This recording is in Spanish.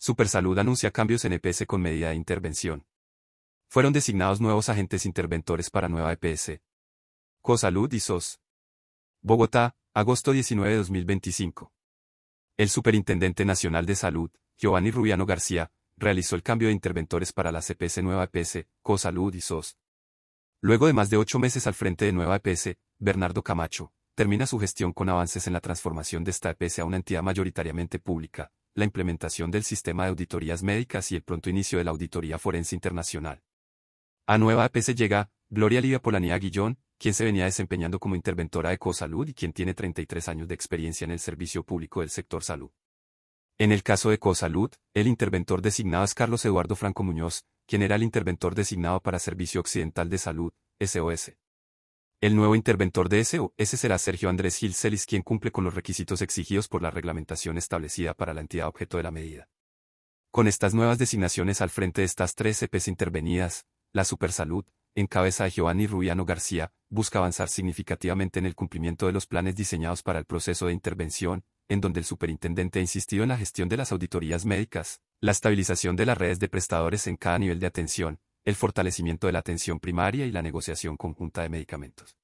Supersalud anuncia cambios en EPS con medida de intervención. Fueron designados nuevos agentes interventores para nueva EPS. Cosalud y SOS. Bogotá, agosto 19 de 2025. El Superintendente Nacional de Salud, Giovanni Rubiano García, realizó el cambio de interventores para las EPS Nueva EPS, Cosalud y SOS. Luego de más de 8 meses al frente de Nueva EPS, Bernardo Camacho termina su gestión con avances en la transformación de esta EPS a una entidad mayoritariamente pública, la implementación del sistema de auditorías médicas y el pronto inicio de la auditoría forense internacional. A Nueva EPS llega Gloria Livia Polanía Guillón, quien se venía desempeñando como interventora de Cosalud y quien tiene 33 años de experiencia en el servicio público del sector salud. En el caso de Cosalud, el interventor designado es Carlos Eduardo Franco Muñoz, quien era el interventor designado para Servicio Occidental de Salud, SOS. El nuevo interventor de SOS será Sergio Andrés Gil Celis, quien cumple con los requisitos exigidos por la reglamentación establecida para la entidad objeto de la medida. Con estas nuevas designaciones al frente de estas 3 EPS intervenidas, la Supersalud, en cabeza de Giovanni Rubiano García, busca avanzar significativamente en el cumplimiento de los planes diseñados para el proceso de intervención, en donde el superintendente ha insistido en la gestión de las auditorías médicas, la estabilización de las redes de prestadores en cada nivel de atención, el fortalecimiento de la atención primaria y la negociación conjunta de medicamentos.